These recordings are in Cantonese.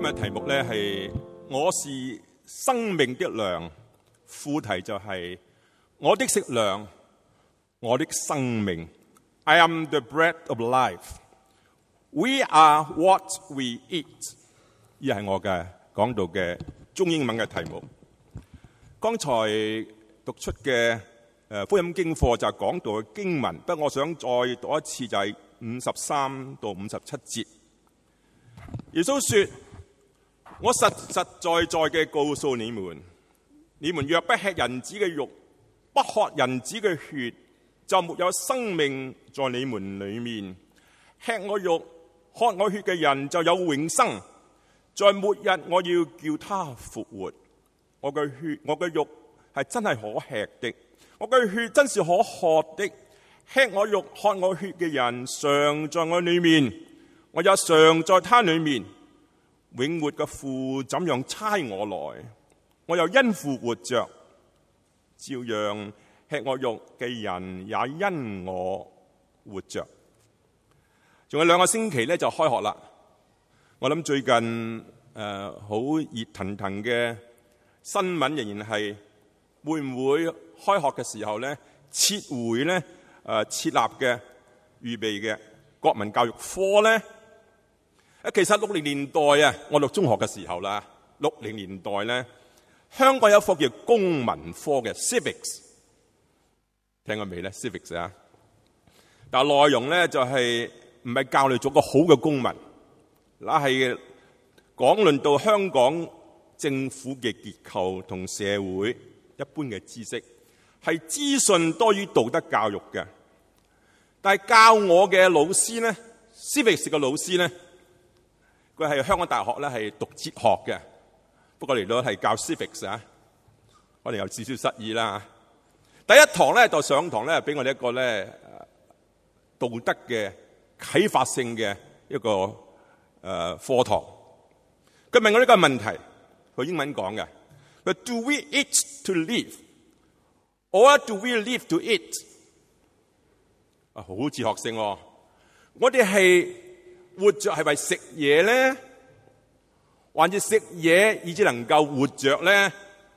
今日題目咧係我是生命的糧，副題就係我的食糧，我的生命。I am the bread of life. We are what we eat. 呢係我嘅講道嘅中英文嘅題目。剛才讀出嘅福音經課就係講道嘅經文，不過我想再讀一次，就係53到57節。耶穌說：我實實在在嘅告訴你們，你們若不吃人子嘅肉，不喝人子嘅血，就沒有生命在你們裏面。吃我肉、喝我血嘅人就有永生，在末日我要叫他復活。我嘅血、我嘅肉係真係可吃的，我嘅血真是可喝的。吃我肉、喝我血嘅人常在我裏面，我也常在他裏面。永活嘅父怎樣差我來，我又因父活着，照樣吃我肉嘅人也因我活着。仲有2個星期咧就開學啦。我諗最近好熱騰騰嘅新聞仍然係會唔會開學嘅時候咧撤回咧設立嘅預備嘅國民教育科咧？其實60年代啊，我讀中學嘅時候啦，60年代咧，香港有一科叫公民科嘅 civics， 聽過未咧 ？civics 啊，但係內容咧就係唔係教你做個好嘅公民，嗱係講論到香港政府嘅結構同社會一般嘅知識，係資訊多於道德教育嘅。但係教我嘅老師咧 ，civics 嘅老師咧。佢係香港大學咧，係讀哲學嘅，不過嚟到係教 civics 啊，可能有少少失意啦。第一堂咧就上堂咧，俾我哋一個咧道德嘅啟發性嘅一個課堂。佢問我呢個問題，佢英文講嘅，佢 Do we eat to live, or do we live to eat？ 啊，好哲學性喎！我哋係活着係為食嘢咧，還是食嘢以至能夠活着咧？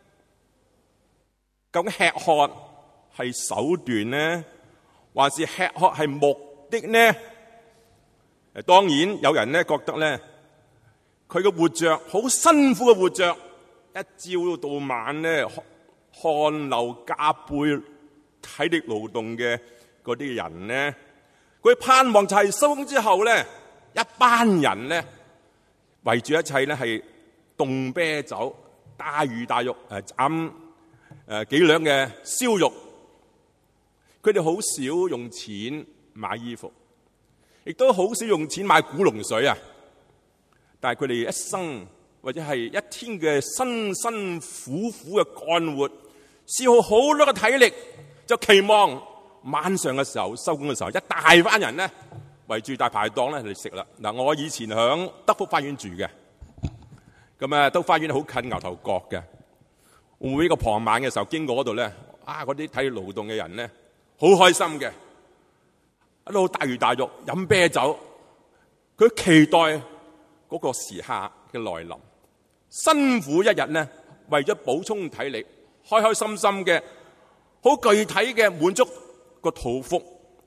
究竟吃喝係手段咧，還是吃喝係目的呢？當然有人咧覺得咧，佢嘅活着好辛苦嘅活着，一朝到晚咧汗流浹背、體力勞動嘅嗰啲人咧，佢盼望就係收工之後咧，一班人咧圍住一切咧係凍啤酒、大魚大肉、斬幾兩嘅燒肉。佢哋好少用錢買衣服，亦都好少用錢買古龍水啊！但係佢哋一生或者係一天嘅辛辛苦苦嘅幹活，消耗好多嘅體力，就期望晚上嘅時候收工嘅時候，一大班人咧圍住大排檔咧嚟食啦。嗱，我以前響德福花園住嘅，咁啊德福花園好近牛頭角嘅。每個傍晚嘅時候經過嗰度咧，嗰啲體力勞動嘅人咧好開心嘅，喺度大魚大肉飲啤酒，佢期待嗰個時刻嘅來臨。辛苦一日咧，為咗補充體力，開開心心嘅，好具體嘅滿足個肚腹。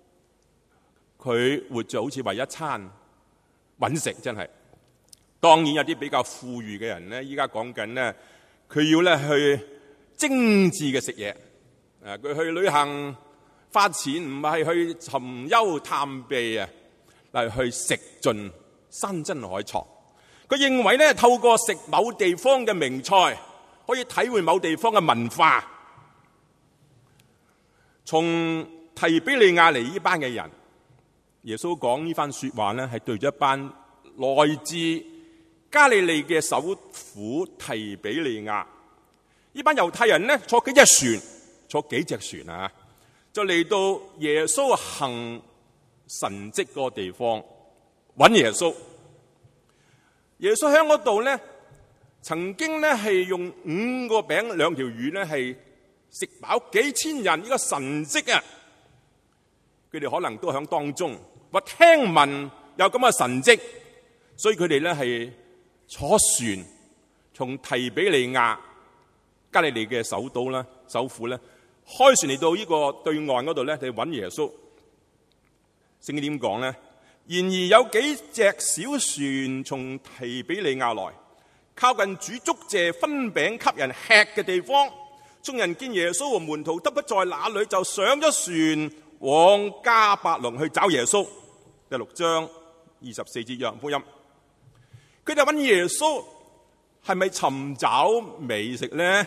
佢活着好似為一餐搵食，真係。當然有啲比較富裕嘅人咧，依家講緊咧，佢要咧去精緻嘅食嘢。佢去旅行花錢唔係去尋幽探秘啊，係去食盡山珍海藏。佢認為咧，透過食某地方嘅名菜，可以體會某地方嘅文化。從提比利亞嚟呢班嘅人，耶穌講呢番說話咧，係對咗一班來自加利利嘅首府提比利亞。呢班猶太人咧坐幾隻船，坐幾隻船啊，就嚟到耶穌行神蹟嗰個地方揾耶穌。耶穌喺嗰度咧，曾經咧係用5個餅2條魚咧係食飽幾千人，呢個神蹟啊！佢哋可能都喺當中，或聽聞有咁嘅神蹟，所以佢哋咧係坐船從提比利亞加利利嘅首府咧，開船嚟到呢個對岸嗰度咧，嚟揾耶穌。聖經點講咧？然而有幾隻小船從提比利亞來，靠近煮祝謝分餅給人吃嘅地方。眾人見耶穌和門徒都不在那裏，就上咗船往迦百農去找耶穌。第6章24節約翰福音，佢哋揾耶穌係咪尋找美食咧？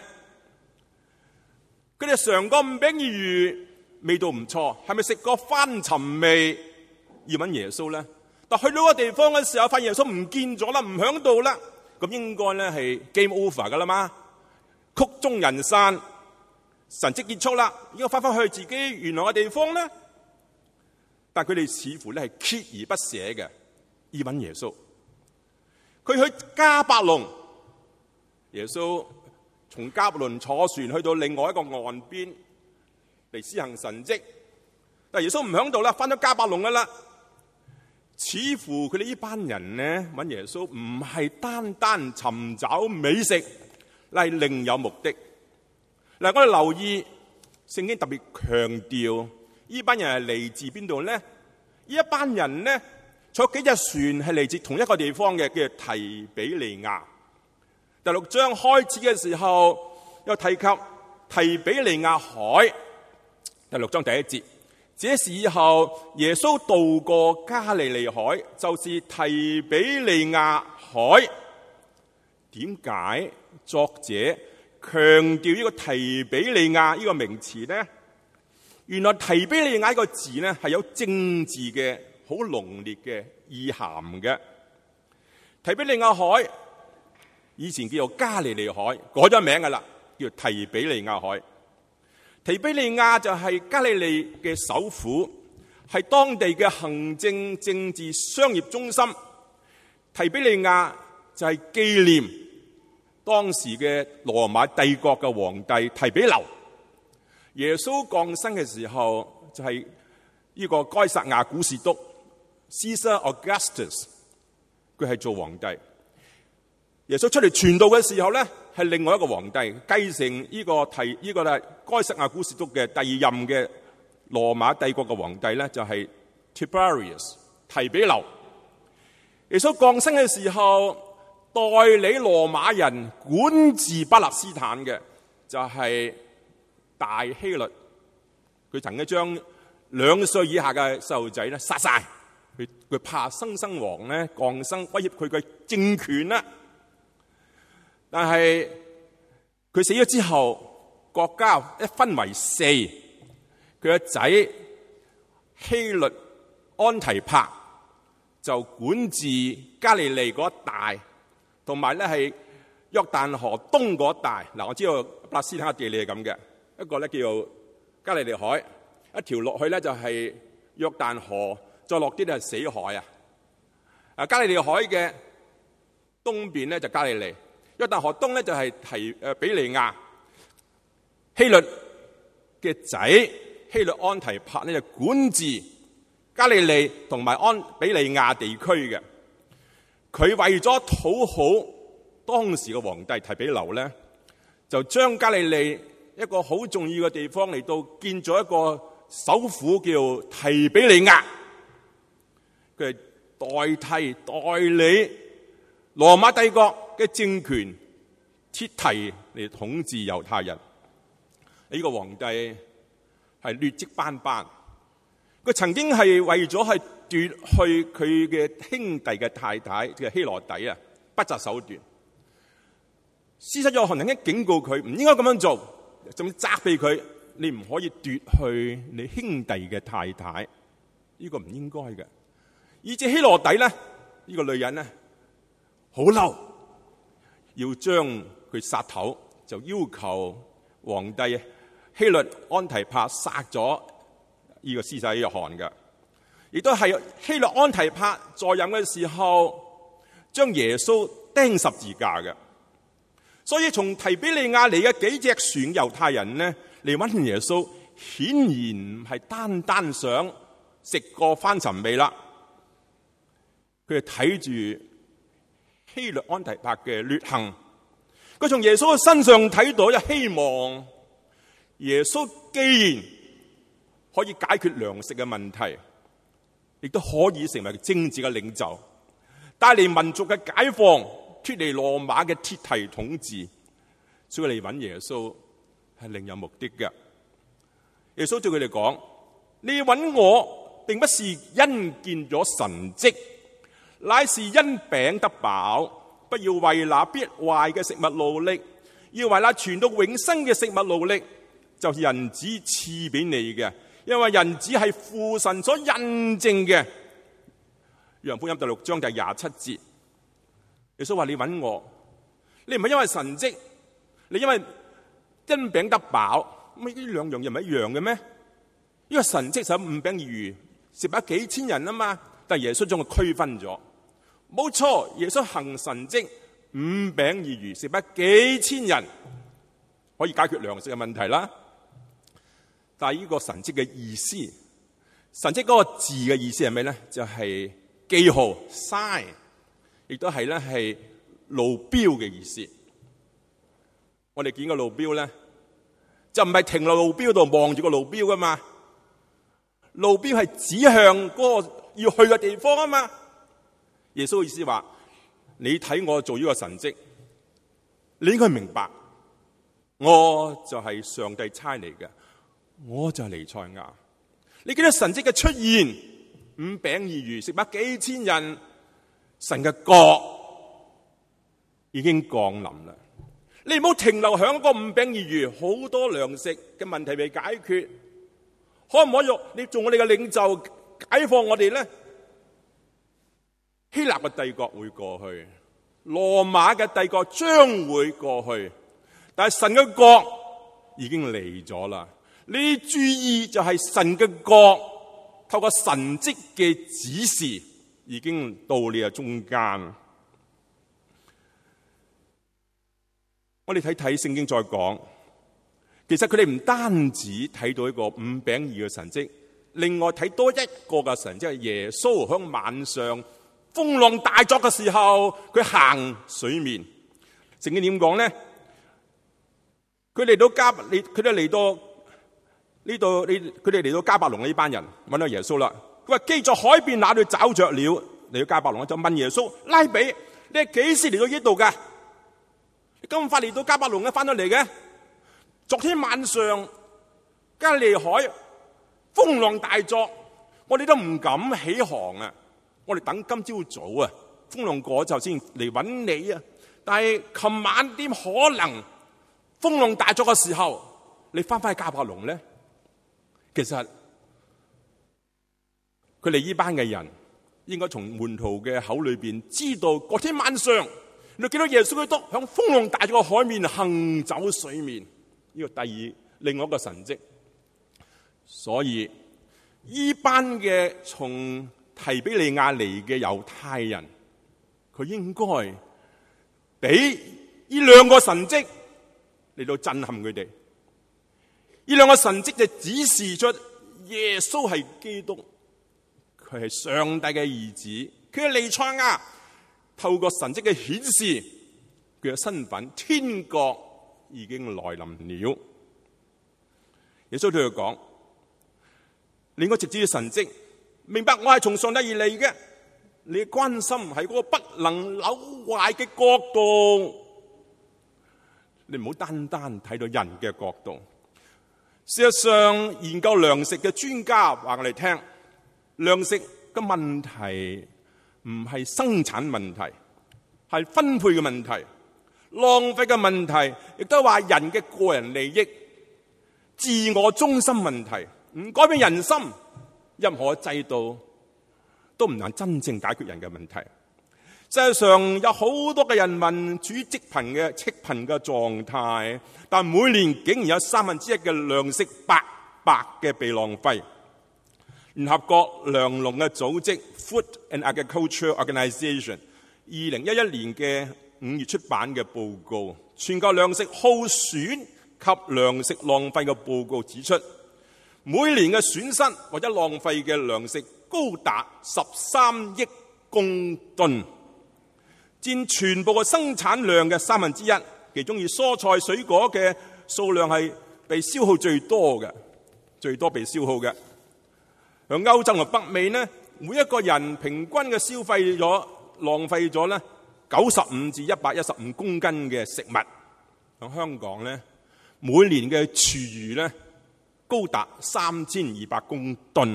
佢哋嘗過五餅二魚，味道唔錯，係咪食過翻尋味要揾耶穌咧？但去到個地方嘅時候，發現耶穌唔見咗啦，唔響度啦，咁應該咧係 game over 噶啦嘛，曲終人散，神蹟結束啦，應該翻去自己原來嘅地方咧。但佢哋似乎咧係鍥而不捨嘅，要揾耶穌。佢去迦百農，耶穌從迦百農坐船去到另外一個岸邊嚟施行神蹟，但耶穌唔響度啦，翻咗迦百農噶啦。似乎佢哋呢班人呢揾耶穌唔係單單尋找美食，係另有目的。嗱，我哋留意聖經特別強調呢班人係嚟自邊度呢？呢一班人呢坐幾隻船係嚟自同一個地方嘅，叫做提比利亞。第6章開始嘅時候又提及提比利亞海。第6章第1節，這時候耶穌渡過加利利海，就是提比利亞海。點解作者強調呢個提比利亞呢個名詞呢？原來提比利亞呢個字呢係有政治嘅好濃烈嘅意涵嘅。提比利亞海以前叫做加利利海，改咗名噶啦，叫提比利亞海。提比利亞就係加利利嘅首府，係當地嘅行政、政治、商業中心。提比利亞就係紀念當時嘅羅馬帝國嘅皇帝提比留。耶穌降生嘅時候就係呢個該撒亞古士督 Caesar Augustus， 佢係做皇帝。耶穌出嚟傳道嘅時候咧，係另外一個皇帝繼承呢個該撒亞古士督嘅第2任嘅羅馬帝國嘅皇帝咧，就係 Tiberius 提比留。耶穌降生嘅時候，代理羅馬人管治巴勒斯坦嘅就係大希律。佢曾經將2歲以下嘅細路仔咧殺晒，佢怕新生王咧降生威脅佢嘅政權啦。但係佢死咗之後，國家一分為4，佢個仔希律安提帕就管治加利利嗰一帶，同埋咧係約旦河東嗰一帶。嗱，我知道巴勒斯坦嘅地理係咁嘅，一個咧叫做加利利海，一條落去咧就係約旦河，再落啲咧係死海啊。加利利海嘅東邊咧就加利利，約旦河東咧就係比利亞。希律嘅仔希律安提帕咧就管治加利利同埋比利亞地區嘅。佢為咗討好當時嘅皇帝提比留咧，就將加利利一個好重要嘅地方嚟到建咗一個首府叫提比利亞。佢係代理羅馬帝國嘅政權，切題嚟統治猶太人。呢個皇帝係劣跡斑斑，佢曾經係為咗係奪去佢嘅兄弟嘅太太嘅希羅底啊，不擇手段。施洗約翰曾經警告佢唔應該咁樣做，仲要責備佢，你唔可以奪去你兄弟嘅太太，呢個唔應該嘅。以至希羅底咧，呢個女人咧好嬲，要將佢殺頭，就要求皇帝希律安提帕殺咗呢個施洗約翰嘅。亦都係希律安提帕在任嘅時候，將耶穌釘十字架嘅。所以從提比利亞嚟嘅幾隻船猶太人呢嚟揾耶穌，顯然唔係單單想食個翻尋味啦。佢哋睇住希律安提帕嘅劣行，佢從耶穌嘅身上睇到有希望。耶穌既然可以解決糧食嘅問題，亦都可以成為政治嘅領袖，帶嚟民族嘅解放，脫離羅馬嘅鐵蹄統治。所以嚟揾耶穌係另有目的嘅。耶穌對佢哋講：你揾我，並不是因見咗神蹟，乃是因餅得飽。不要為那必壞嘅食物勞力，要為那存到永生嘅食物勞力，就是人子賜俾你嘅。因為人子係父神所印證嘅。約翰福音第6章第27節，耶穌話：你揾我，你唔係因為神蹟，你因餅得飽。咁呢兩樣嘢唔係一樣嘅咩？呢個神蹟就5餅2魚，食飽幾千人啊嘛。但係耶穌將佢區分咗，冇錯，耶穌行神蹟5餅2魚，食飽幾千人，可以解決糧食嘅問題啦。但係呢個神蹟嘅意思，神蹟嗰個字嘅意思係咩咧？就係記號 sign， 亦都係咧係路標嘅意思。我哋見個路標咧，就唔係停落路標度望住個路標噶嘛。路標係指向嗰個要去嘅地方啊嘛。耶穌嘅意思話：你睇我做呢個神蹟，你應該明白，我就係上帝差嚟嘅，我就係彌賽亞。你見到神蹟嘅出現，5餅2魚食飽幾千人，神嘅國已經降臨啦。你唔好停留響嗰5餅2魚，好多糧食嘅問題未解決，可唔可以你做我哋嘅領袖解放我哋咧？希臘嘅帝國會過去，羅馬嘅帝國將會過去，但係神嘅國已經嚟咗啦。你注意，就係神嘅國透過神蹟嘅指示，已經到你嘅中間。我哋睇睇聖經再講，其實佢哋唔單止睇到一個5餅2魚嘅神蹟，另外睇多一個嘅神蹟，即係耶穌響晚上風浪大作嘅時候，佢行水面。聖經點講咧？佢哋嚟到迦百農呢班人揾到耶穌啦。佢話：既在海邊那裏找着了。嚟到迦百農就問耶穌：拉比，你係幾時嚟到呢度噶？你咁快嚟到迦百農嘅，翻到嚟嘅？昨天晚上加利海風浪大作，我哋都唔敢起航啊！我哋等今朝早啊，風浪過就先嚟揾你啊！但係琴晚點可能風浪大作嘅時候，你翻返去迦百農咧？其實佢哋呢班嘅人應該從門徒嘅口裏邊知道，嗰天晚上你見到耶穌基督響風浪大作嘅海面行走水面，呢個另外一個神蹟。所以呢班嘅從提比利亞嚟嘅猶太人，佢應該俾呢兩個神蹟嚟到震撼佢哋。呢兩個神蹟就指示出耶穌係基督，佢係上帝嘅兒子，佢係彌賽亞。透過神蹟嘅顯示，佢嘅身份，天國已經來臨了。耶穌對佢講：你應該直指神蹟，明白我係從上帝而嚟嘅。你關心係嗰個不能朽壞嘅國度，你唔好單單睇到人嘅角度。事實上，研究糧食嘅專家話我哋聽，糧食嘅問題唔係生產問題，係分配嘅問題，浪費嘅問題，亦都話人嘅個人利益、自我中心問題，唔改變人心，任何制度都唔能真正解決人嘅問題。世界上有好多嘅人民處於積貧嘅狀態，但每年竟然有1/3嘅糧食白白嘅被浪費。聯合國糧農嘅組織 Food and Agriculture Organization 2011年嘅5月出版嘅報告，全球糧食耗損及糧食浪費嘅報告指出，每年嘅損失或者浪費嘅糧食高達13億公噸。 佔全部嘅生產量嘅1/3，其中以蔬菜水果嘅數量係被消耗最多嘅，最多被消耗嘅。喺歐洲同北美呢，每一個人平均嘅消費咗浪費咗呢95至115公斤嘅食物。喺香港呢，每年嘅廚餘呢高達3200公噸。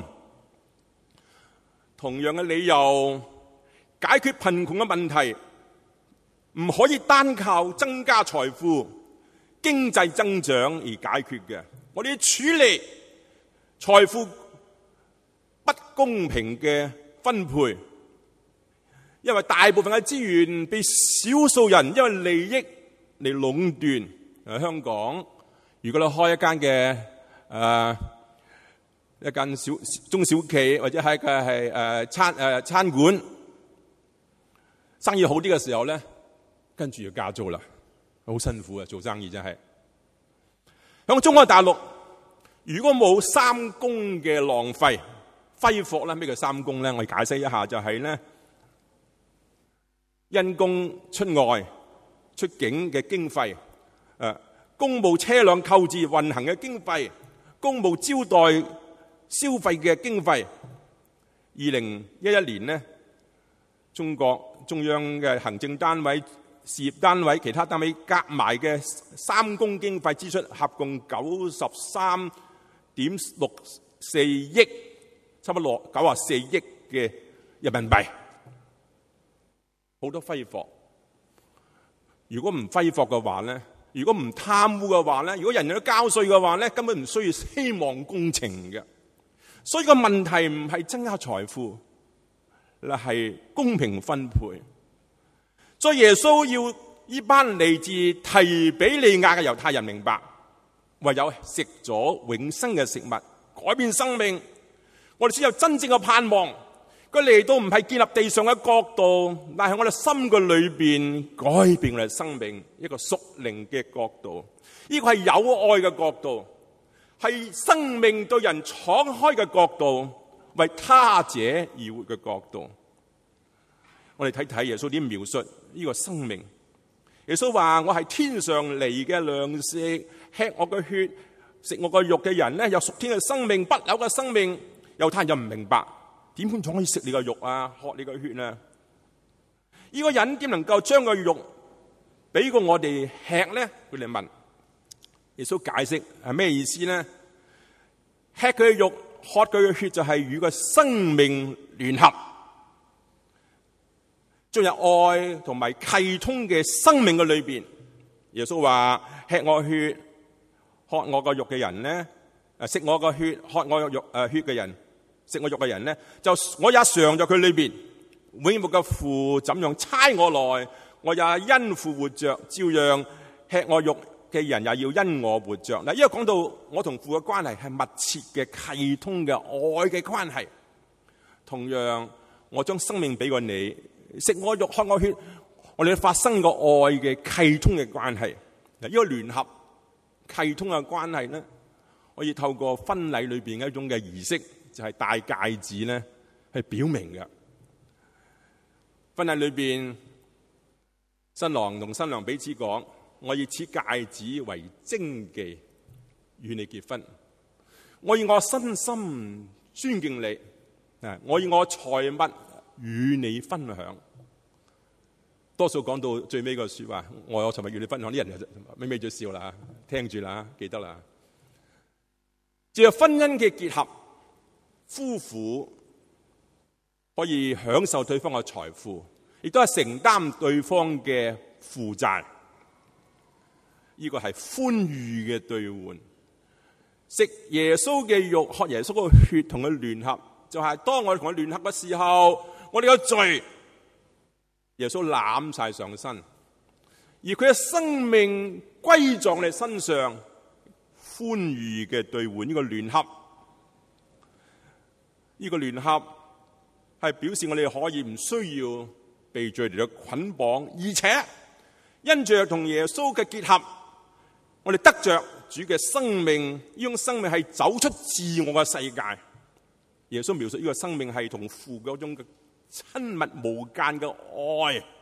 同樣嘅理由，解決貧窮嘅問題唔可以單靠增加財富、經濟增長而解決嘅。我哋要處理財富不公平嘅分配，因為大部分嘅資源被少數人因為利益嚟壟斷。香港如果你開一間中小企或者係餐館，生意好啲嘅時候咧，跟住要加租啦，好辛苦啊！做生意真係。響中國大陸，如果冇三公嘅浪費揮霍咧，咩叫三公咧？我哋解釋一下，就係咧因公出外出境嘅經費，公務車輛購置運行嘅經費，公務招待消費嘅經費。2011年呢，中國中央嘅行政單位、事業單位、其他單位夾埋嘅三公經費支出合共93.64億，差不多94億嘅人民幣，好多揮霍。如果唔揮霍嘅話咧，如果唔貪污嘅話咧，如果人人都交稅嘅話咧，根本唔需要希望工程嘅。所以個問題唔係增加財富，嗱係公平分配。所以耶穌要呢班嚟自提比利亞嘅猶太人明白，唯有食咗永生嘅食物，改變生命，我哋先有真正嘅盼望。佢嚟到唔係建立地上嘅國度，但係我哋心嘅裏邊改變我哋生命，一個屬靈嘅國度。呢個係有愛嘅國度，係生命對人敞開嘅國度，為他者而活嘅國度。我哋睇睇耶穌點描述呢個生命。耶穌話：我係天上嚟嘅糧食，吃我嘅血、食我嘅肉嘅人呢，有屬天嘅生命、不朽嘅生命。猶太人就唔明白，點樣仲可以食你嘅肉啊，喝你嘅血呢？呢個人點能夠將個肉俾過我哋吃呢？佢哋問。耶穌解釋係咩意思呢？吃佢嘅肉、喝佢嘅血，就係與個生命聯合，進入愛同埋契通嘅生命嘅裏邊。耶穌話：吃我血、喝我個肉嘅人呢，食我個血、喝我個肉血嘅人，食我肉嘅人呢，就我也常在佢裏邊。永活嘅父怎樣差我來，我也因父活着，照樣吃我肉嘅人也要因我活着。嗱，因為講到我同父嘅關係係密切嘅契通嘅愛嘅關係。同樣，我將生命俾過你，食我肉喝我血，我哋發生個愛嘅契通嘅關係。嗱，呢個聯合契通嘅關係咧，可以透過婚禮裏邊一種嘅儀式，就係戴戒指咧，係表明嘅。婚禮裏邊，新郎同新娘彼此講：我以此戒指為證記，與你結婚。我以我身心尊敬你，我以我財物與你分享。多數講到最尾個說話，我財物與你分享，啲人就咪咪咗笑啦，聽住啦，記得啦。借着婚姻嘅結合，夫婦可以享受對方嘅財富，亦都係承擔對方嘅負債。呢個係歡愉嘅兌換。食耶穌嘅肉、喝耶穌嘅血，同佢聯合，就係當我哋同佢聯合嘅時候，我哋嘅罪，耶穌攬晒上身，而佢嘅生命歸葬喺身上，歡愉嘅兌換。呢個聯合，呢個聯合係表示我哋可以唔需要被罪嚟到捆綁，而且因着同耶穌嘅結合，我哋得着主嘅生命。呢種生命係走出自我嘅世界。耶穌描述呢個生命係同父嗰種嘅親密無間嘅愛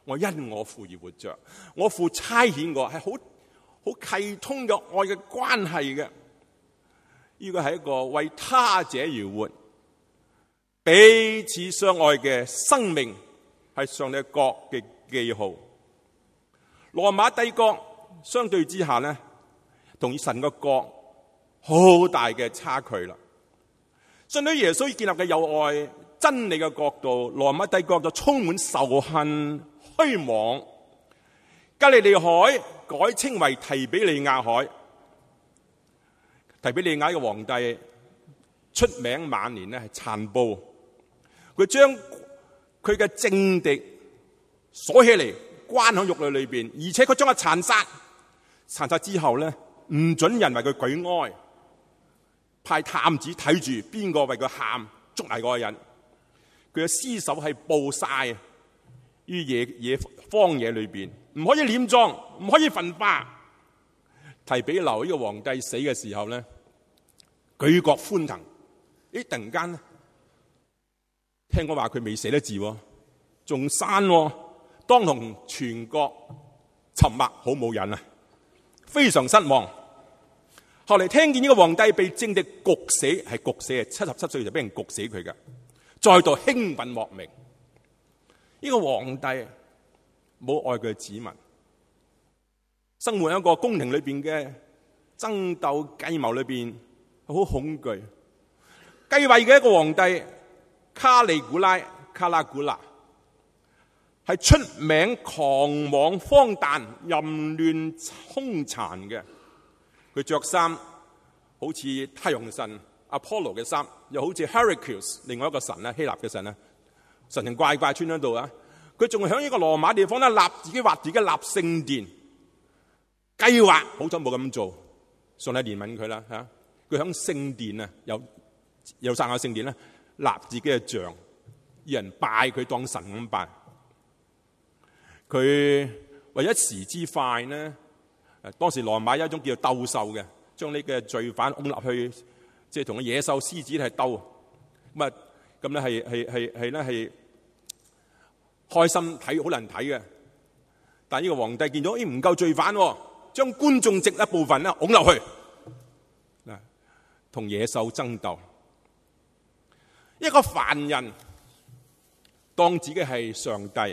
我因我父而活着，我父差遣我，係好契通嘅愛嘅關係嘅。呢個係一個為他者而活，彼此相愛嘅生命，係上帝國嘅記號。羅馬帝國相對之下呢，同神嘅國好大嘅差距啦。相對耶穌建立嘅有愛真理嘅國度，羅馬帝國就充滿仇恨、虛妄。加利利海改稱為提比利亞海。提比利亞嘅皇帝出名晚年咧係殘暴，佢將佢嘅政敵鎖起嚟，關喺獄壘裏邊，而且佢將佢殘殺之後咧，唔准人為佢舉哀，派探子睇住邊個為佢喊，捉埋嗰個人。佢嘅屍首係暴曬於野荒野裏邊，唔可以殮葬，唔可以焚化。提比留呢個皇帝死嘅時候咧，舉國歡騰。突然間咧，聽講話佢未寫得字，仲生，當堂全國沉默，好冇癮啊，非常失望。後嚟聽見呢個皇帝被政敵焗死，係焗死，77歲就俾人焗死佢㗎，再度興奮莫名。呢個皇帝冇愛佢嘅子民，生活喺一個宮廷裏邊嘅爭鬥計謀裏邊，好恐懼。繼位嘅一個皇帝卡拉古納係出名狂妄荒誕、淫亂兇殘嘅。佢着衫好似太陽神阿波羅嘅衫，又好似 Hercules 另外一個神咧，希臘嘅神咧，神神怪怪穿喺度啊！佢仲喺呢個羅馬地方咧，自己畫自己立聖殿，計劃好彩冇咁做，上帝憐憫佢啦嚇。佢喺聖殿啊，有撒亞聖殿咧，立自己嘅像，有人拜佢當神咁拜。佢為一時之快呢，當時羅馬有一種叫做鬥獸嘅，將呢個罪犯擁入去，即係同個野獸獅子係鬥，咁咧係開心睇，好難睇嘅。但係呢個皇帝見到唔夠罪犯，將觀眾席一部分咧擁落去，同野獸爭鬥。一個凡人當自己係上帝，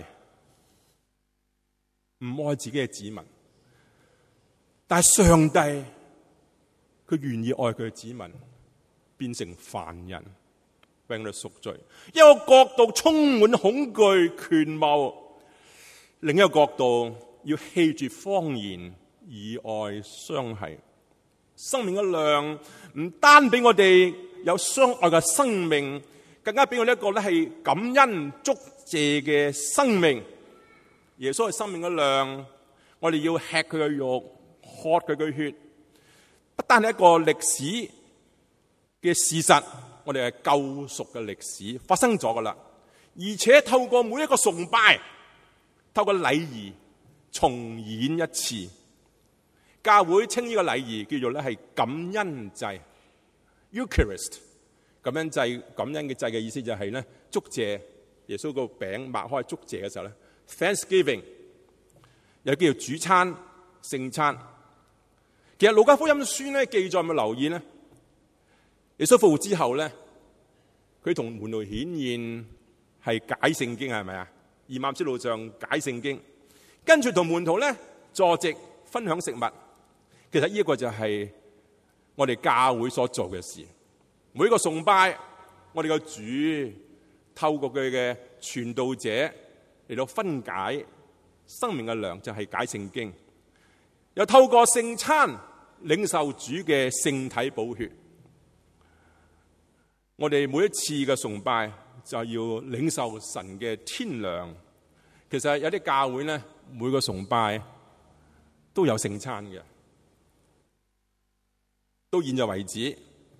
唔愛自己嘅子民，但係上帝佢願意愛佢嘅子民，變成凡人，為我哋贖罪。一個角度充滿恐懼權謀，另一個角度要棄絕謊言，以愛相繫。生命嘅量唔單俾我哋有相愛嘅生命，更加俾我哋一個咧係感恩祝謝嘅生命。耶穌係生命嘅量，我哋要吃佢嘅肉，喝佢嘅血，不單係一個歷史嘅事實，我哋係救贖嘅歷史發生咗噶啦，而且透過每一個崇拜，透過禮儀重演一次。教會稱呢個禮儀叫做咧係感恩祭 Eucharist。感恩嘅祭嘅意思就係咧祝謝，耶穌個餅擘開祝謝嘅時候咧 Thanksgiving， 又叫做主餐聖餐。其實路加福音書咧記載，有冇留意咧？耶穌復活之後咧，佢同門徒顯現係解聖經，係咪啊？以馬忤斯路上解聖經，跟住同門徒咧坐席分享食物。其實呢一個就係我哋教會所做嘅事。每一個崇拜，我哋嘅主透過佢嘅傳道者嚟到分解生命嘅糧，就係解聖經。又透過聖餐領受主嘅聖體寶血。我哋每一次嘅崇拜就要領受神嘅天糧。其實有啲教會咧，每個崇拜都有聖餐嘅。到現在為止，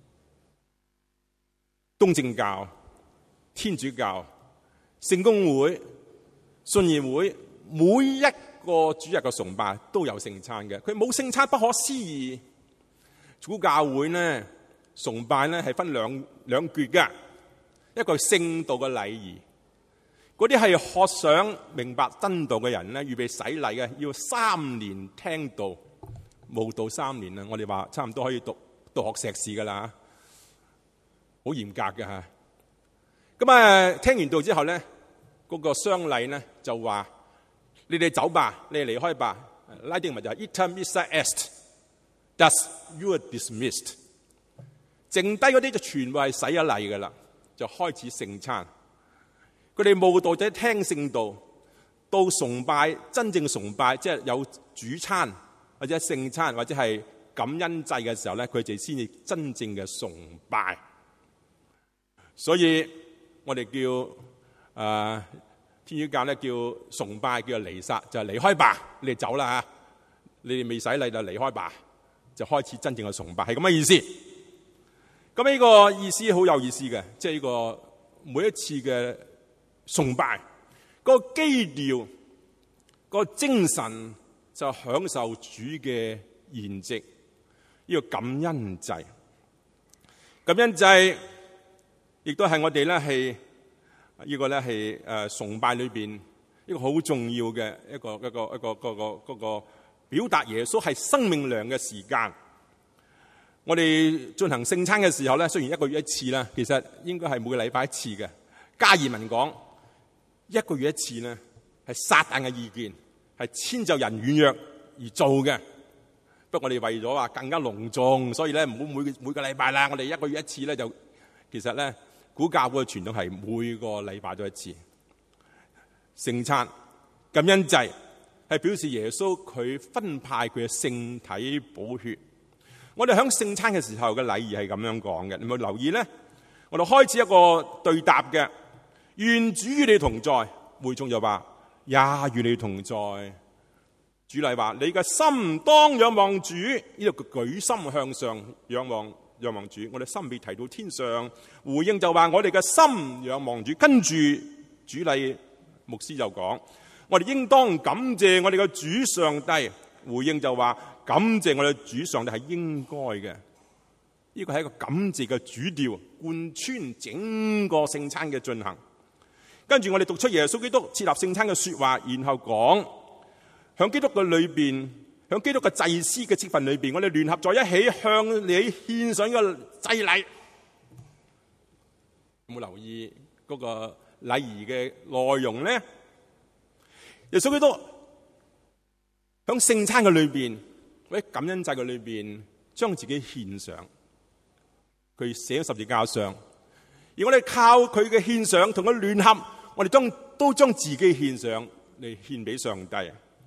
東正教、天主教、聖公會、信義會，每一個主日嘅崇拜都有聖餐嘅。佢冇聖餐不可思議。主教會呢，崇拜呢係分兩橛嘅，一個係聖道嘅禮儀， 嗰啲係學想明白真道嘅人咧，預備洗禮嘅，要3年聽道，冇到3年啦。我哋話差唔多可以讀學碩士噶啦，好嚴格嘅嚇。咁聽完道之後咧，嗰個商禮咧就話：你哋走吧，你哋離開吧。拉丁文就係 Ita missa est，thus you are dismissed。剩低嗰啲就全部係洗咗禮噶啦，就開始聖餐。佢哋慕道者聽聖道，到崇拜真正崇拜，即係有主餐或者聖餐或者係感恩祭嘅時候咧，佢哋先至真正嘅崇拜。所以我哋叫天主教咧叫崇拜叫彌撒，就係離開吧，你哋走啦嚇，你哋未洗禮就離開吧，就開始真正嘅崇拜，係咁嘅意思。咁呢個意思好有意思嘅，即係呢個每一次嘅崇拜，嗰個基調、嗰個精神就享受主嘅筵席，呢個感恩祭。感恩祭亦都係我哋咧係呢個咧係崇拜裏邊一個好重要嘅一個表達耶穌係生命糧嘅時間。我哋進行聖餐嘅時候咧，雖然1個月一次啦，其實應該係每個禮拜一次嘅。加爾文講1個月一次呢，係撒旦嘅意見，係遷就人軟弱而做嘅。不過我哋為咗話更加隆重，所以咧唔好每個禮拜啦，我哋1個月一次咧就其實咧古教會嘅傳統係每個禮拜都一次。聖餐感恩祭係表示耶穌佢分派佢嘅聖體寶血。我哋喺聖餐嘅時候嘅禮儀係咁樣講嘅，你有冇留意咧？我哋開始一個對答嘅，願主與你同在。會眾就話也與你同在。主禮話你嘅心當仰望主，呢度舉心向上仰望主。我哋心被提到天上，回應就話我哋嘅心仰望主。跟住主禮牧師就講我哋應當感謝我哋嘅主上帝。回應就話感謝我哋主上帝係應該嘅。呢個係一個感謝嘅主調，貫穿整個聖餐嘅進行。跟住我哋讀出耶穌基督設立聖餐嘅說話，然後講響基督嘅裏邊，響基督嘅祭司嘅職份裏邊，我哋聯合在一起向你獻上一個祭禮。有冇留意嗰個禮儀嘅內容呢？耶穌基督響聖餐嘅裏邊，或者感恩祭嘅裏邊，將自己獻上，佢寫喺十字架上，而我哋靠佢嘅獻上同佢聯合，我哋都將自己獻上嚟獻俾上帝。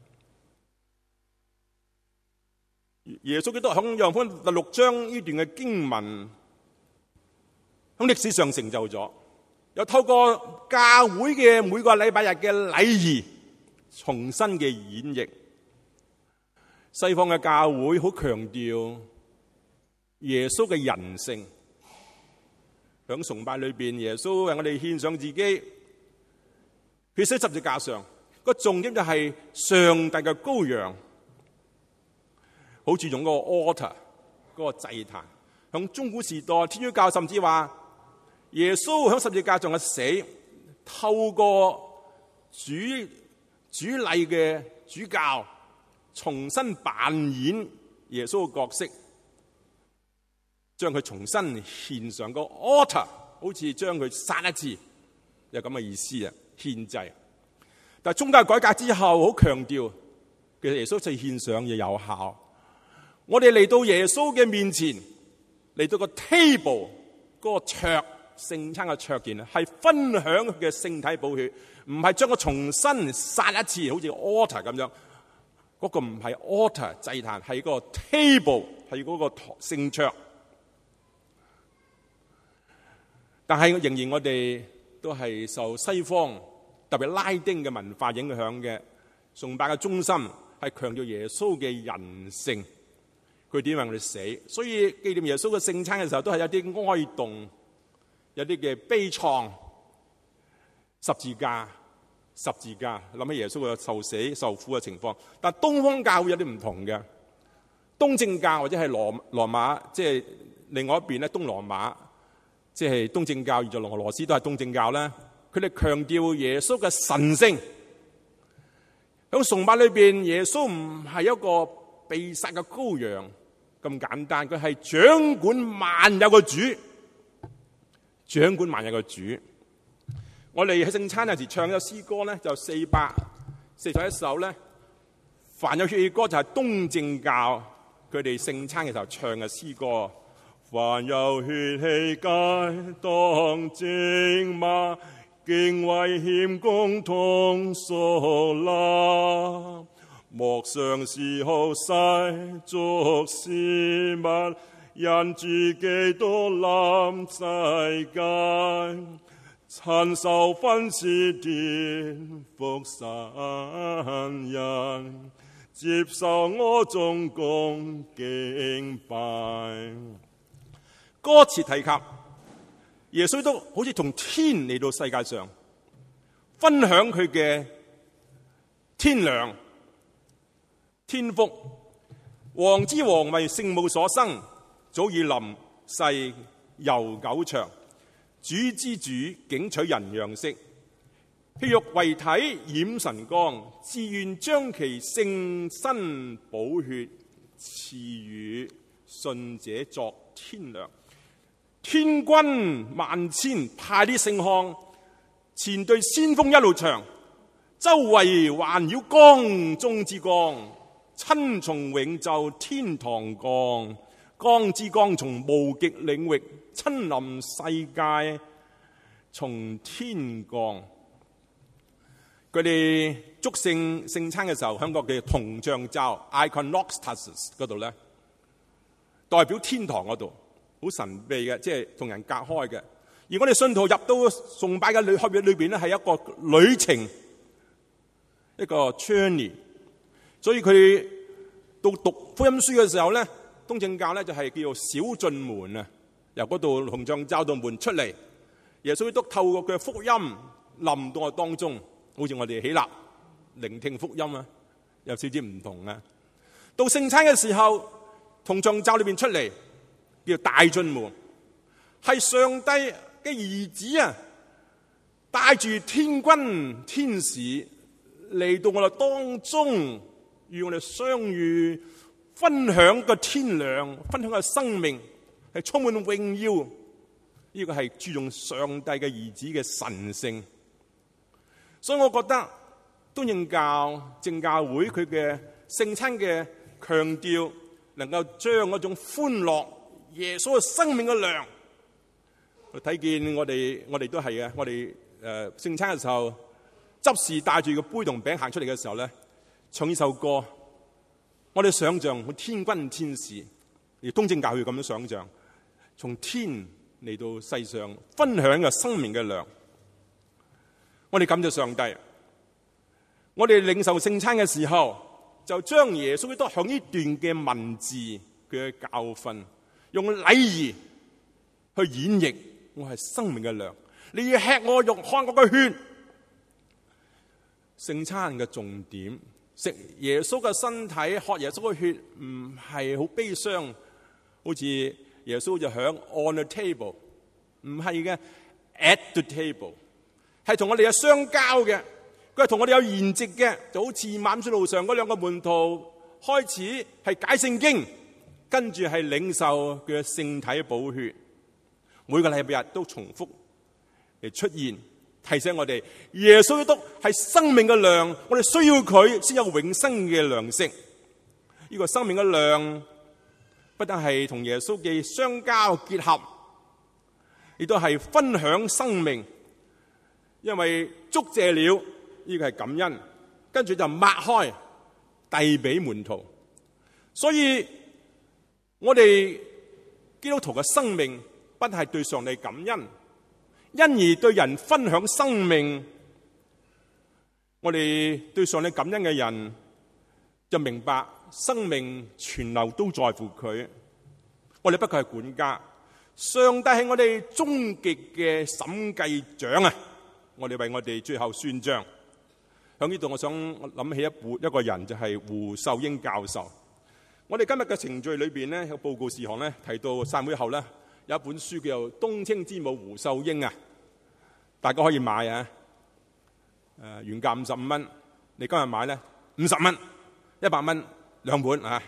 耶穌基督響約翰福音第6章呢段嘅經文響歷史上成就咗，又透過教會嘅每個禮拜日嘅禮儀重新嘅演繹。西方嘅教會好強調耶穌嘅人性，響崇拜裏邊，耶穌為我哋獻上自己，佢寫十字架上個重點就係上帝嘅羔羊，好似用嗰個 altar 嗰個祭壇。響中古時代，天主教甚至話耶穌響十字架上嘅死，透過主禮嘅主教重新扮演耶穌嘅角色，將佢重新獻上個 altar， 好似將佢殺一次，有咁嘅意思啊，獻祭。但係宗教改革之後，好強調其實耶穌就獻上嘢有效。我哋嚟到耶穌嘅面前，嚟到個 table 嗰個桌，聖餐嘅桌件係分享佢嘅聖體寶血，唔係將佢重新殺一次，好似 altar 咁樣。嗰個唔係 altar 祭壇，係個 table， 係嗰個聖桌。但係仍然我哋都係受西方特別拉丁嘅文化影響嘅，崇拜嘅中心係強調耶穌嘅人性，佢點為我哋死。所以紀念耶穌嘅聖餐嘅時候，都係有啲哀慟，有啲嘅悲愴，十字架，諗起耶穌嘅受死受苦嘅情況。但東方教會有啲唔同嘅，東正教或者係羅馬，即係另外一邊咧，東羅馬，即係東正教，而在俄羅斯都係東正教啦。 佢哋強調耶穌嘅神性。喺崇拜裏邊，耶穌唔係一個被殺嘅羔羊咁簡單，佢係掌管萬有嘅主，掌管萬有嘅主。我哋喺聖餐有時唱嘅詩歌咧，就441首咧，凡有血氣歌就係東正教佢哋聖餐嘅時候唱嘅詩歌。凡有血氣皆當正默，敬畏謙恭同屬立，莫想是好世俗事物，因主基督臨世界，親受訓示顛覆神人，接受我眾恭敬拜。歌詞提及耶穌都好似從天嚟到世界上，分享佢嘅天糧、天福。王之王為聖母所生，早已臨世遊九場。主之主竟取人樣式，血肉為體染晨光，自願將其聖身寶血賜予信者作天糧。天軍萬千派啲聖項，前隊先鋒一路長，周圍環繞光中之光，親從永晝天堂降，光之光從無極領域親臨世界，從天降。佢哋祝聖餐嘅時候，喺個嘅銅像罩 iconostasis 嗰度咧，代表天堂嗰度。好神秘嘅，即係同人隔開嘅。而我哋信徒入到崇拜嘅裏邊咧，係一個旅程，一個 journey。所以佢哋到讀福音書嘅時候咧，東正教咧就係叫做小進門啊，由嗰度銅像罩道門出嚟，耶穌都透過佢嘅福音臨到我當中，好似我哋起立聆聽福音啊，有少少唔同啊。到聖餐嘅時候，銅像罩裏邊出嚟，叫大進門，係上帝嘅兒子啊，帶住天軍天使嚟到我哋當中，與我哋相遇，分享個天糧，分享個生命，係充滿榮耀。呢個係注重上帝嘅兒子嘅神性。所以我覺得東正教正教會佢嘅聖餐嘅強調，能夠將嗰種歡樂耶穌嘅生命嘅糧，我睇見我哋都係嘅。我哋聖餐嘅時候，執事帶住個杯同餅行出嚟嘅時候咧，唱呢首歌，我哋想象天軍天使，而東正教會咁樣想象，從天嚟到世上分享嘅生命嘅糧。我哋感謝上帝，我哋領受聖餐嘅時候，就將耶穌基督響呢段嘅文字嘅教訓，用禮儀去演繹，我係生命嘅糧，你要吃我肉，喝我嘅血。聖餐嘅重點，食耶穌嘅身體，喝耶穌嘅血，唔係好悲傷，好似耶穌就響 on the table， 唔係嘅 at the table， 係同我哋有相交嘅，佢係同我哋有筵席嘅，就好似馬可路上嗰兩個門徒開始係解聖經，跟住係領受佢嘅聖體寶血，每個禮拜日都重複嚟出現，提醒我哋耶穌基督係生命嘅糧，我哋需要佢先有永生嘅糧食。呢個生命嘅糧不但係同耶穌嘅相交結合，亦都係分享生命。因為祝謝了，呢個係感恩，跟住就擘開遞俾門徒。所以我哋基督徒嘅生命不係對上帝感恩，因而對人分享生命。我哋對上帝感恩嘅人就明白生命存留都在乎佢。我哋不過係管家，上帝係我哋終極嘅審計長啊！我哋為我哋最後算賬。喺呢度我想諗起一個人，就係胡秀英教授。我哋今日嘅程序裏邊呢，有報告事項呢，提到散會後呢，有一本書叫做《冬青之母胡秀英》啊。 大家可以買啊，原價55蚊，你今日買咧50蚊，100蚊兩本啊。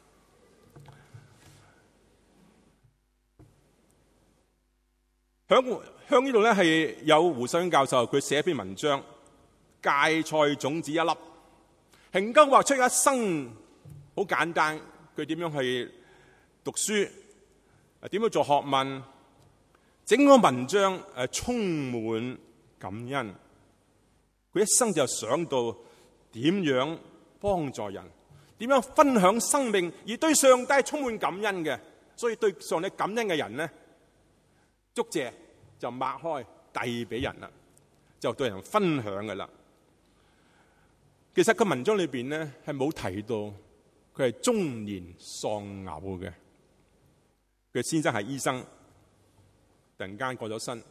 響呢度咧係有胡秀英教授，佢寫一篇文章，芥菜種子一粒，平間畫出一生好簡單，佢點樣去讀書，點樣做學問，整個文章充滿感恩。佢一生就想到點樣幫助人，點樣分享生命，而對上帝充滿感恩嘅。所以對上帝感恩嘅人呢，祝謝就擘開遞俾人啦，就對人分享㗎啦。其實個文章裏邊呢係冇提到佢係中年喪偶嘅，佢先生係醫生，突然間過咗身，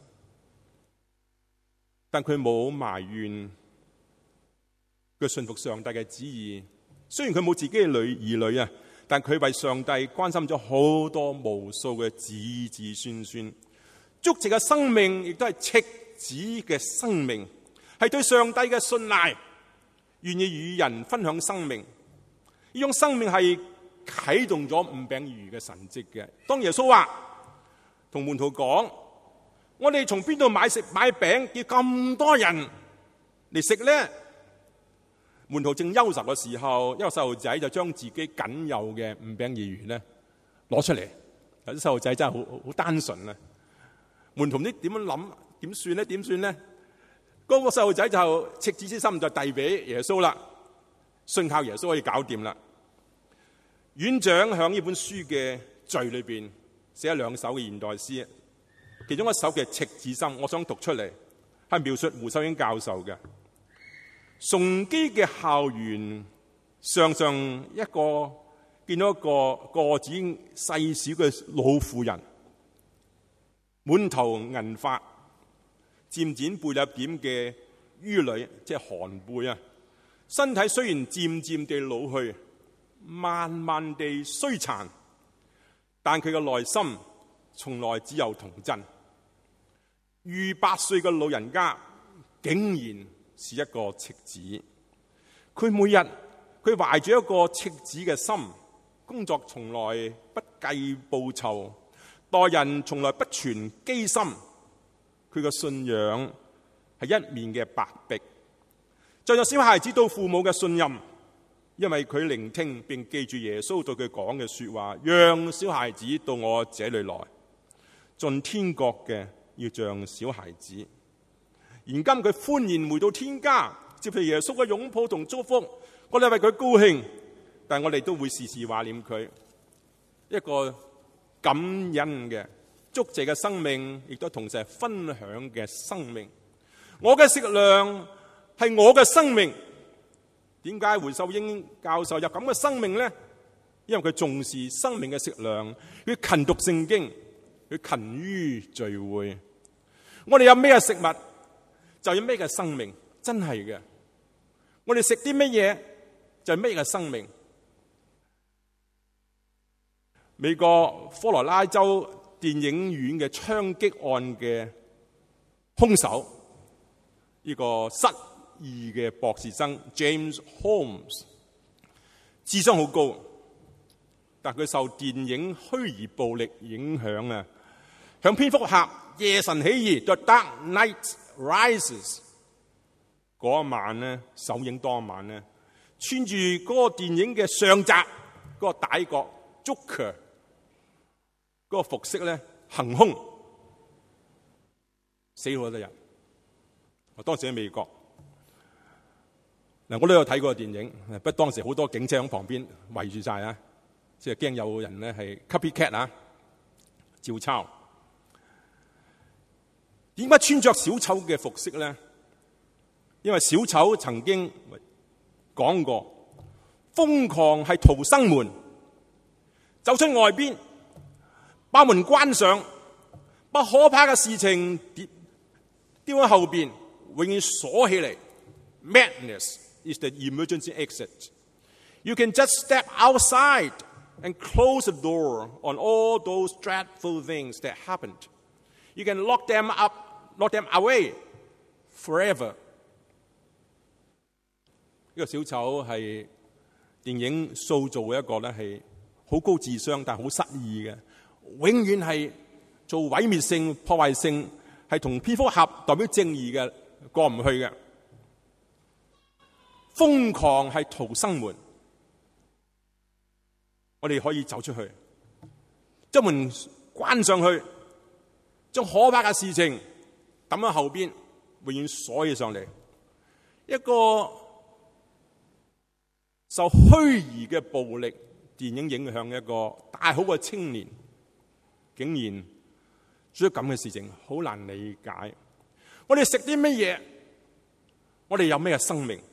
但佢冇埋怨，佢信服上帝嘅旨意。雖然佢冇自己嘅兒女啊，但佢為上帝關心咗好多無數嘅子子孫孫。祝謝嘅生命亦都係赤子嘅生命，係對上帝嘅信賴，願意與人分享生命。呢種生命係啟動咗五餅二魚嘅神蹟嘅。當耶穌話同門徒講：我哋從邊度買餅叫咁多人嚟食呢？門徒正憂愁嘅時候，一個細路仔就將自己僅有嘅五餅二魚咧攞出嚟。有啲細路仔真係好單純啊！門徒唔知點樣諗，點算咧？點算咧？嗰個細路仔就赤子之心就遞俾耶穌啦，信靠耶穌可以搞掂啦。院長響呢本書嘅序裏邊寫咗2首嘅現代詩，其中一首嘅赤子心，我想讀出嚟，係描述胡秀英教授嘅。崇基嘅校園，常常見到一個個子細小嘅老婦人，滿頭銀髮，漸漸背了點嘅淤女，即係寒背啊！身體雖然漸漸地老去，慢慢地衰殘，但佢嘅內心從來只有童真。逾8歲嘅老人家，竟然是一個赤子。佢每日佢懷住一個赤子嘅心，工作從來不計報酬，待人從來不存機心。佢嘅信仰係一面嘅白壁，就像小孩子對父母嘅信任，因為佢聆聽並記住耶穌對佢講嘅說話，讓小孩子到我這裏來，進天國嘅要像小孩子。現今佢歡然回到天家，接受耶穌嘅擁抱同祝福，我哋為佢高興，但我哋都會時時懷念佢。一個感恩嘅祝謝嘅生命，亦都同時係分享嘅生命。我嘅食糧係我嘅生命。點解胡秀英教授有咁嘅生命呢？因為佢重視生命嘅食糧，佢勤讀聖經，佢勤於聚會。我哋有咩食物，就有咩嘅生命，真係嘅。我哋食啲乜嘢，就係咩嘅生命。美國科羅拉州電影院嘅槍擊案嘅兇手，呢個失意嘅博士生 James Holmes， 智商好高，但佢受電影虛擬暴力影響啊！向蝙蝠俠夜神起義 The Dark Knight Rises 嗰一晚咧，首映當晚咧，穿住嗰個電影嘅上集嗰個歹角 Joker 嗰個服飾咧，行兇死咗好多人。我當時喺美國，嗱我都有睇過電影，不過當時好多警車喺旁邊圍住晒啊，即係驚有人咧係 copycat 啊，照抄。點解穿着小丑嘅服飾咧？因為小丑曾經講過，瘋狂係逃生門，走出外邊，把門關上，把可怕嘅事情丟喺後邊，永遠鎖起嚟。Madness is the emergency exit. You can just step outside and close the door on all those dreadful things that happened. You can lock them up, lock them away, forever。呢個小丑係電影塑造嘅一個咧，係好高智商但係好失意嘅，永遠係做毀滅性、破壞性，係同蝙蝠俠代表正義嘅過唔去嘅。瘋狂係逃生門，我哋可以走出去，將門關上去，將可怕嘅事情抌喺後邊，永遠鎖起上嚟。一個受虛擬嘅暴力電影影響嘅一個大好嘅青年，竟然做咗咁嘅事情，好難理解。我哋食啲乜嘢？我哋有咩生命？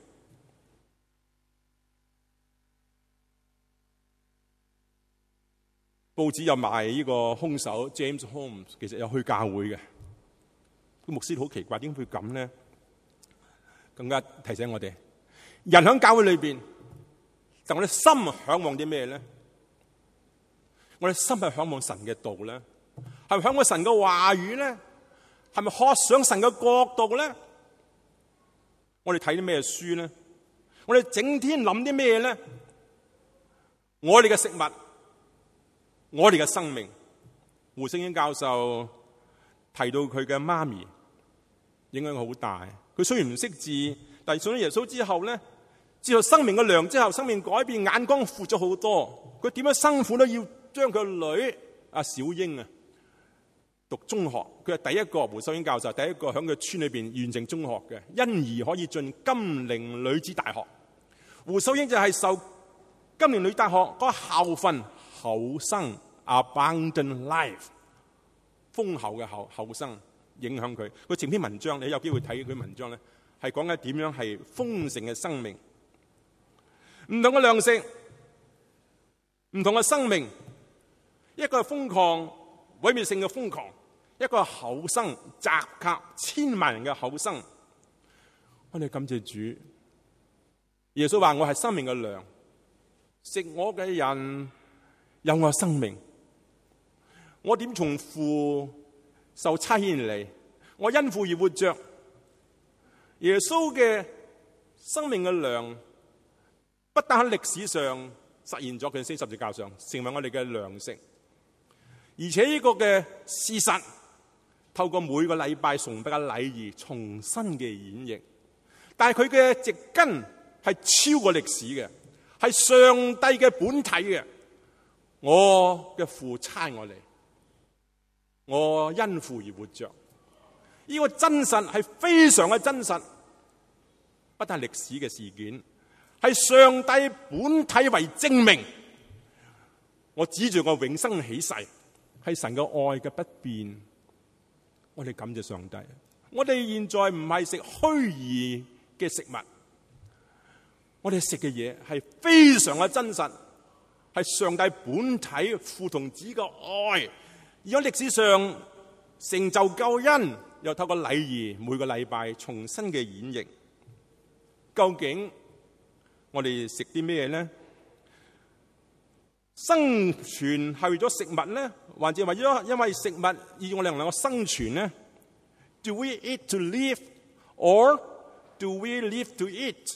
報紙有賣呢個兇手 James Holmes， 其實有去教會嘅。個牧師好奇怪，點解會咁呢？更加提醒我哋，人喺教會裏邊，但我哋心向往啲咩咧？我哋心係向往神嘅道咧，係咪向往神嘅話語咧？係咪渴想神嘅國度咧？我哋睇啲咩書咧？我哋整天諗啲咩咧？我哋嘅食物，我哋嘅生命。胡聖英教授提到佢嘅媽咪影響好大。佢雖然唔識字，但係信咗耶穌之後咧，知道生命嘅糧之後，生命改變，眼光闊咗好多。佢點樣辛苦都要將佢女阿小英啊讀中學。佢係第一個，胡秀英教授第一個喺佢村裏邊完成中學嘅，因而可以進金陵女子大學。胡秀英就係受金陵女大學嗰個校訓厚生 abundant life， 豐厚嘅厚生影響佢。佢整篇文章，你有機會睇佢文章咧，係講緊點樣係豐盛嘅生命。唔同嘅糧食，唔同嘅生命，一個係瘋狂毀滅性嘅瘋狂，一個係厚生集合千萬人嘅厚生。我哋感謝主，耶穌話我係生命嘅糧，食我嘅人有我生命。我點從父受差遣嚟？我因父而活着。耶穌嘅生命嘅糧，不但喺歷史上實現咗，佢喺十字架上成為我哋嘅糧食，而且呢個嘅事實透過每個禮拜崇拜嘅禮儀重新嘅演繹。但係佢嘅植根係超過歷史嘅，係上帝嘅本體嘅。我嘅父差我嚟，我因父而活着。呢個真實係非常嘅真實，不但係歷史嘅事件，係上帝本體為證明。我指住我永生起誓，係神嘅愛嘅不變。我哋感謝上帝。我哋現在唔係食虛擬嘅食物，我哋食嘅嘢係非常嘅真實，係上帝本體父同子嘅愛。而喺歷史上成就救恩，又透過禮儀每個禮拜重新嘅演繹。究竟我哋食啲咩咧？生存係為咗食物咧，還是為咗因為食物而我哋能夠生存咧？ Do we eat to live, or do we live to eat？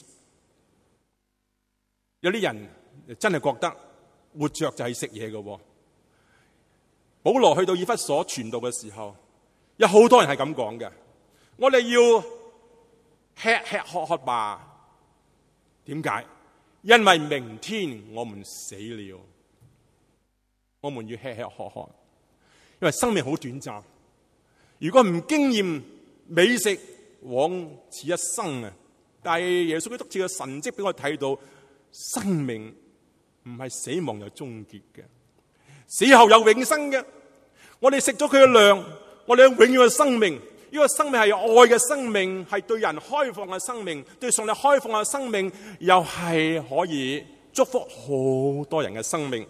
有啲人真係覺得活着就係食嘢嘅。保羅去到以弗所傳道嘅時候，有好多人係咁講嘅。我哋要吃吃喝喝吧。點解？因為明天我們死了，我們要吃吃喝喝。因為生命好短暫，如果唔經驗美食，枉此一生啊！但係耶穌基督賜嘅神蹟俾我睇到，生命唔係死亡有終結嘅，死後有永生嘅。我哋食咗佢嘅糧，我哋有永遠嘅生命。呢個生命係愛嘅生命，係對人開放嘅生命，對上帝開放嘅生命，又係可以祝福好多人嘅生命。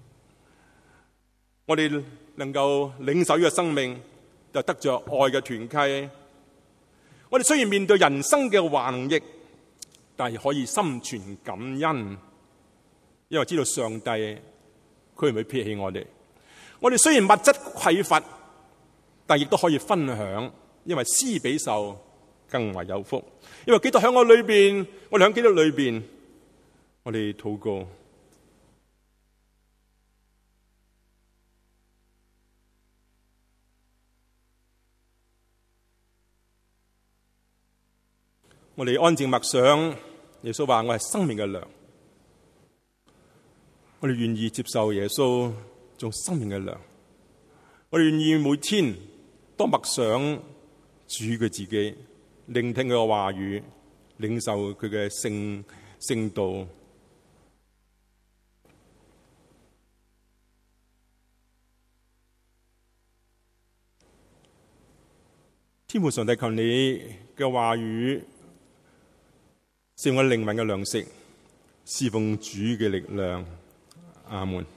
我哋能夠領受呢個生命，就得着愛嘅團契。我哋雖然面對人生嘅橫逆，但係可以心存感恩，因為知道上帝佢唔會撇棄我哋。我哋雖然物質匱乏，但亦都可以分享，因為施比受更為有福。因為基督喺我裏邊，我哋喺基督裏邊，我哋禱告。我哋安靜默想，耶穌話我係生命嘅糧。我哋願意接受耶穌做生命嘅糧。我哋願意每天多默想主佢自己，聆聽佢嘅話語，領受佢嘅聖道。天父上帝，求你嘅話語是我靈魂嘅糧食，侍奉主嘅力量。阿門。